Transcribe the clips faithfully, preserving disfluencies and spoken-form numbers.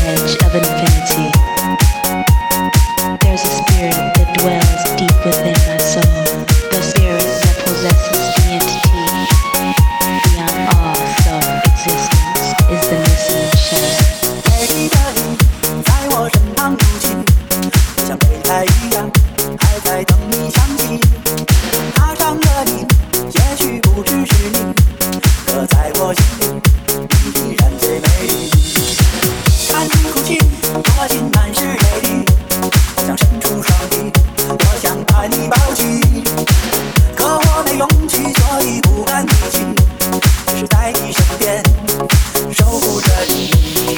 edge of infinity. There's a spirit that dwells deep within my soul, the spirit that possesses the entity beyond all self-existence is the missing shell. 美丽的你在我身旁入侵，像备胎一样，还在等你响起。踏上了你，也许不只是你，可在我心里，你依然最美丽。看你哭泣，我心满是泪滴，好想伸出双臂，我想把你抱紧，可我没勇气，所以不敢提起，只是在你身边守护着你。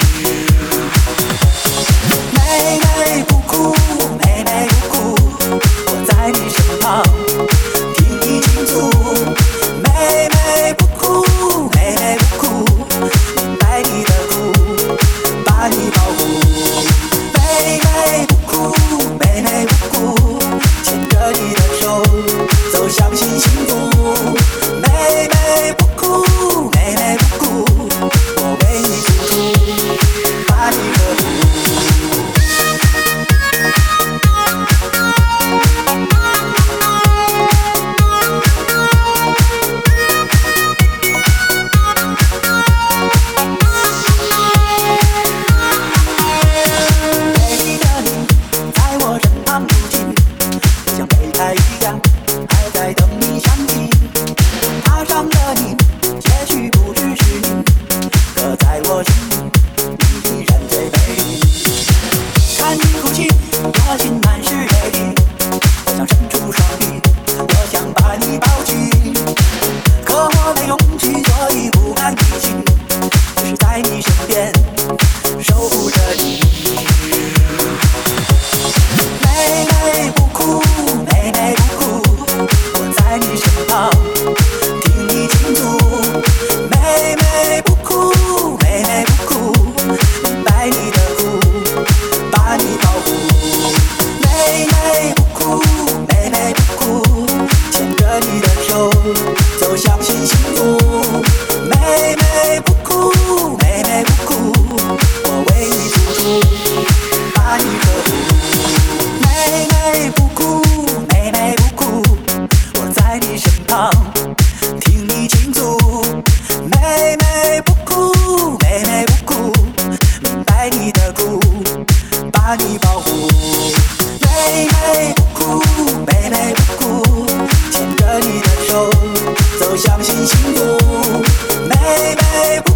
妹妹不哭，妹妹不哭，我在你身旁听你倾诉。妹妹不哭，妹妹不哭，明白你的苦，把你保护。妹妹不哭，妹妹不哭，牵着你的手走向新幸福。妹妹不哭，妹妹不哭，我为你付出，把你呵护。美丽的你在我身旁入侵，像备胎一样，还在等你响起。踏上了你，也许不只是你，可在我心里，你依然最美丽。看你哭泣，我心满是泪滴，我想伸出双臂，我想把你抱紧，可我没勇气，所以不敢提起，只是在你身边守护着你。妹妹不哭，妹妹不哭，我在你身旁听你倾诉。妹妹不哭，妹妹不哭，明白你的苦，把你保护。妹妹不哭，妹妹不哭，牵着你的手走向新幸福。妹妹不哭，妹妹不哭，我为你付出，把你呵护。妹妹不哭，妹妹不哭，我在你身旁听你倾诉。妹妹不哭，妹妹不哭，明白你的苦，把你保护。妹妹不哭，妹妹不哭，牵着你的手走向新幸福。妹妹不